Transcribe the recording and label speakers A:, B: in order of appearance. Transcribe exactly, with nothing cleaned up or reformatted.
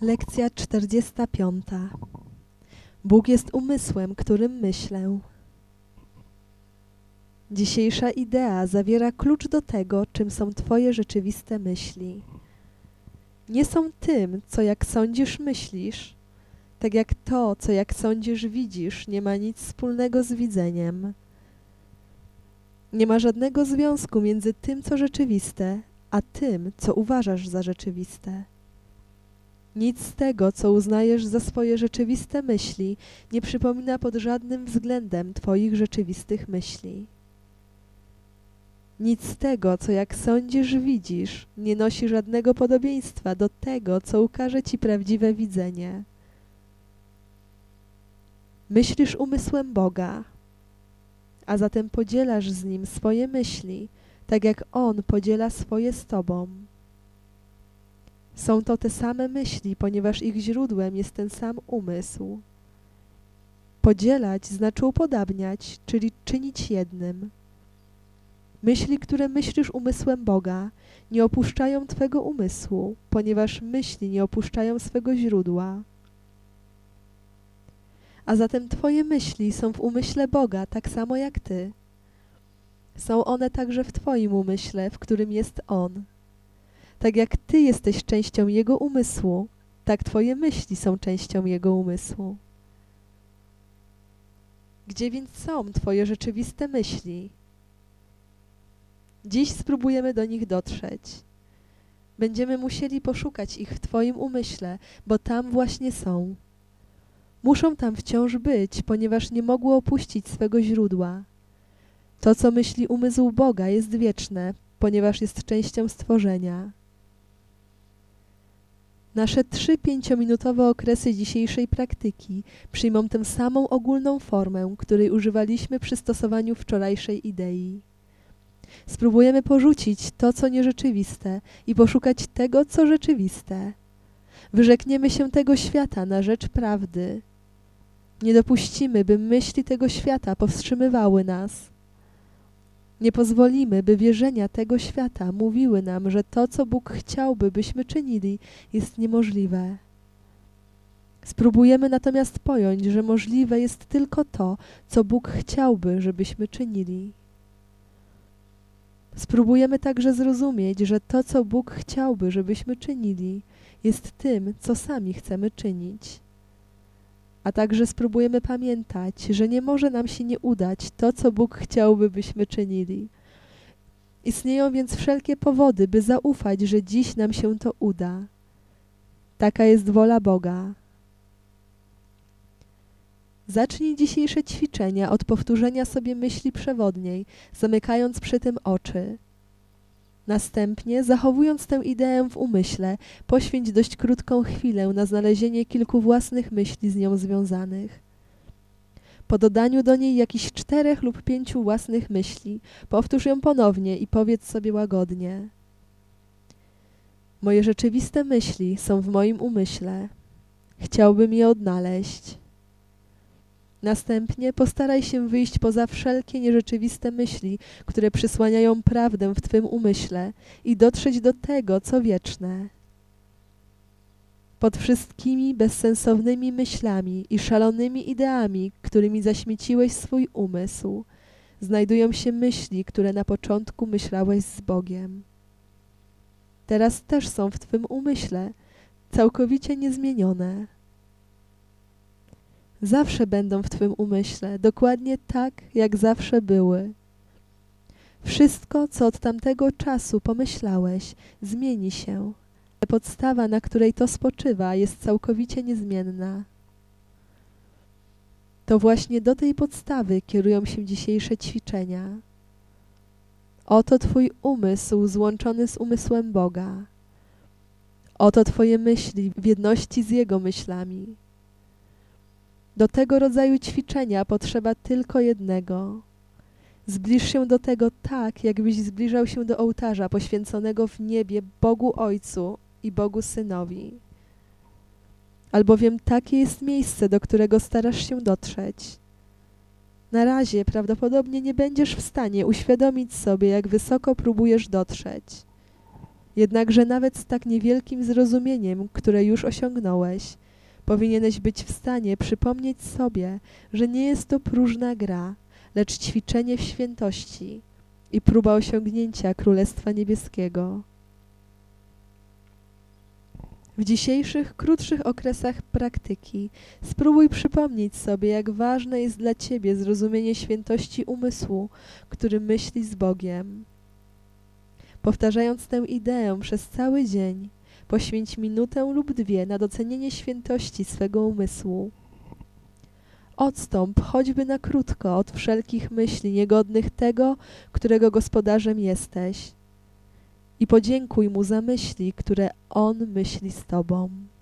A: Lekcja czterdziesta piąta. Bóg jest umysłem, którym myślę. Dzisiejsza idea zawiera klucz do tego, czym są Twoje rzeczywiste myśli. Nie są tym, co jak sądzisz myślisz, tak jak to, co jak sądzisz widzisz, nie ma nic wspólnego z widzeniem. Nie ma żadnego związku między tym, co rzeczywiste, a tym, co uważasz za rzeczywiste. Nic z tego, co uznajesz za swoje rzeczywiste myśli, nie przypomina pod żadnym względem Twoich rzeczywistych myśli. Nic z tego, co jak sądzisz widzisz, nie nosi żadnego podobieństwa do tego, co ukaże Ci prawdziwe widzenie. Myślisz umysłem Boga, a zatem podzielasz z Nim swoje myśli, tak jak On podziela swoje z Tobą. Są to te same myśli, ponieważ ich źródłem jest ten sam umysł. Podzielać znaczy upodabniać, czyli czynić jednym. Myśli, które myślisz umysłem Boga, nie opuszczają Twego umysłu, ponieważ myśli nie opuszczają swego źródła. A zatem Twoje myśli są w umyśle Boga tak samo jak Ty. Są one także w Twoim umyśle, w którym jest On. Tak jak Ty jesteś częścią Jego umysłu, tak Twoje myśli są częścią Jego umysłu. Gdzie więc są Twoje rzeczywiste myśli? Dziś spróbujemy do nich dotrzeć. Będziemy musieli poszukać ich w Twoim umyśle, bo tam właśnie są. Muszą tam wciąż być, ponieważ nie mogły opuścić swego źródła. To, co myśli umysł Boga, jest wieczne, ponieważ jest częścią stworzenia. Nasze trzy pięciominutowe okresy dzisiejszej praktyki przyjmą tę samą ogólną formę, której używaliśmy przy stosowaniu wczorajszej idei. Spróbujemy porzucić to, co nierzeczywiste i poszukać tego, co rzeczywiste. Wyrzekniemy się tego świata na rzecz prawdy. Nie dopuścimy, by myśli tego świata powstrzymywały nas. Nie pozwolimy, by wierzenia tego świata mówiły nam, że to, co Bóg chciałby, byśmy czynili, jest niemożliwe. Spróbujemy natomiast pojąć, że możliwe jest tylko to, co Bóg chciałby, żebyśmy czynili. Spróbujemy także zrozumieć, że to, co Bóg chciałby, żebyśmy czynili, jest tym, co sami chcemy czynić. A także spróbujemy pamiętać, że nie może nam się nie udać to, co Bóg chciałby, byśmy czynili. Istnieją więc wszelkie powody, by zaufać, że dziś nam się to uda. Taka jest wola Boga. Zacznij dzisiejsze ćwiczenia od powtórzenia sobie myśli przewodniej, zamykając przy tym oczy. Następnie, zachowując tę ideę w umyśle, poświęć dość krótką chwilę na znalezienie kilku własnych myśli z nią związanych. Po dodaniu do niej jakichś czterech lub pięciu własnych myśli, powtórz ją ponownie i powiedz sobie łagodnie. Moje rzeczywiste myśli są w moim umyśle. Chciałbym je odnaleźć. Następnie postaraj się wyjść poza wszelkie nierzeczywiste myśli, które przysłaniają prawdę w Twym umyśle i dotrzeć do tego, co wieczne. Pod wszystkimi bezsensownymi myślami i szalonymi ideami, którymi zaśmieciłeś swój umysł, znajdują się myśli, które na początku myślałeś z Bogiem. Teraz też są w Twym umyśle, całkowicie niezmienione. Zawsze będą w Twym umyśle, dokładnie tak, jak zawsze były. Wszystko, co od tamtego czasu pomyślałeś, zmieni się. Podstawa, na której to spoczywa, jest całkowicie niezmienna. To właśnie do tej podstawy kierują się dzisiejsze ćwiczenia. Oto Twój umysł złączony z umysłem Boga. Oto Twoje myśli w jedności z Jego myślami. Do tego rodzaju ćwiczenia potrzeba tylko jednego. Zbliż się do tego tak, jakbyś zbliżał się do ołtarza poświęconego w niebie Bogu Ojcu i Bogu Synowi. Albowiem takie jest miejsce, do którego starasz się dotrzeć. Na razie prawdopodobnie nie będziesz w stanie uświadomić sobie, jak wysoko próbujesz dotrzeć. Jednakże nawet z tak niewielkim zrozumieniem, które już osiągnąłeś, powinieneś być w stanie przypomnieć sobie, że nie jest to próżna gra, lecz ćwiczenie w świętości i próba osiągnięcia Królestwa Niebieskiego. W dzisiejszych, krótszych okresach praktyki spróbuj przypomnieć sobie, jak ważne jest dla Ciebie zrozumienie świętości umysłu, który myśli z Bogiem. Powtarzając tę ideę przez cały dzień, poświęć minutę lub dwie na docenienie świętości swego umysłu. Odstąp choćby na krótko od wszelkich myśli niegodnych tego, którego gospodarzem jesteś, i podziękuj Mu za myśli, które On myśli z Tobą.